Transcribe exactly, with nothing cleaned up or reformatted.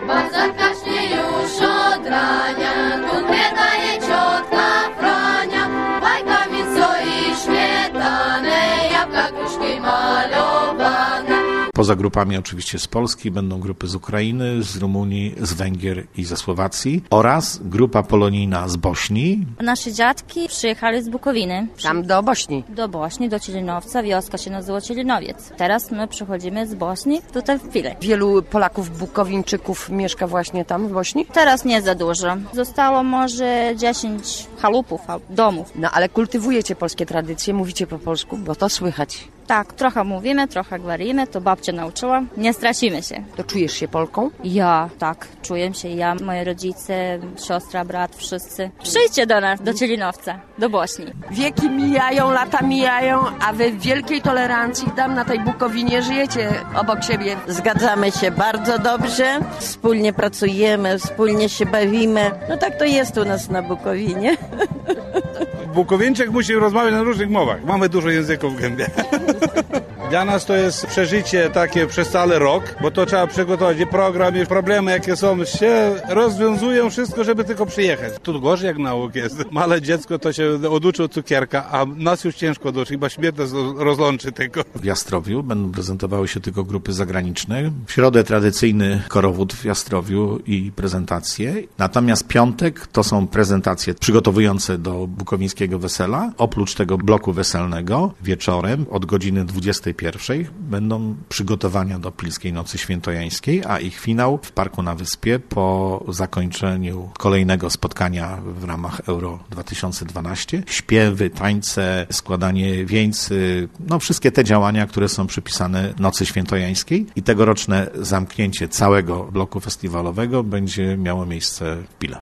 Bazarka śnie już od rania, dudkę daje ciotka Frania. Bajkami soi śmietane, jabłka, gruszki malowane. Poza grupami oczywiście z Polski będą grupy z Ukrainy, z Rumunii, z Węgier i ze Słowacji oraz grupa polonijna z Bośni. Nasze dziadki przyjechali z Bukowiny. Tam do Bośni. Do Bośni, do Cielinowca. Wioska się nazywa Cielinowiec. Teraz my przychodzimy z Bośni tutaj w Pile. Wielu Polaków, Bukowińczyków mieszka właśnie tam w Bośni? Teraz nie za dużo. Zostało może dziesięć chalupów, domów. No ale kultywujecie polskie tradycje, mówicie po polsku, bo to słychać. Tak, trochę mówimy, trochę говорimy, to babcia nauczyła. Nie stracimy się. To czujesz się Polką? Ja, tak, czuję się. Ja, moi rodzice, siostra, brat, wszyscy. Przyjdźcie do nas, do Cielinowca, do Bośni. Wieki mijają, lata mijają, a wy w wielkiej tolerancji tam na tej Bukowinie żyjecie obok siebie. Zgadzamy się bardzo dobrze, wspólnie pracujemy, wspólnie się bawimy. No tak to jest u nas na Bukowinie. Bukowieńczyk musi rozmawiać na różnych mowach. Mamy dużo języków w gębie. Dla nas to jest przeżycie takie przez cały rok, bo to trzeba przygotować i program, i problemy jakie są, się rozwiązują wszystko, żeby tylko przyjechać. Tu gorzej jak nauk jest. Małe dziecko to się oduczy od cukierka, a nas już ciężko oduczy, chyba śmierć nas rozłączy tego. W Jastrowiu będą prezentowały się tylko grupy zagraniczne. W środę tradycyjny korowód w Jastrowiu i prezentacje. Natomiast piątek to są prezentacje przygotowujące do bukowińskiego wesela. Oprócz tego bloku weselnego wieczorem od godziny dwudziestej pierwszej będą przygotowania do Pilskiej Nocy Świętojańskiej, a ich finał w Parku na Wyspie po zakończeniu kolejnego spotkania w ramach Euro dwa tysiące dwanaście. Śpiewy, tańce, składanie wieńcy, no wszystkie te działania, które są przypisane Nocy Świętojańskiej i tegoroczne zamknięcie całego bloku festiwalowego będzie miało miejsce w Pile.